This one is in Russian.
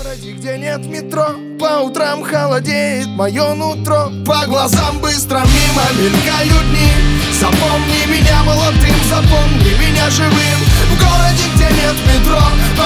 городе, где нет метро, по утрам холодеет мое нутро. По глазам быстро мимо мелькают дни. Запомни меня молодым, запомни меня живым. В городе, где нет метро,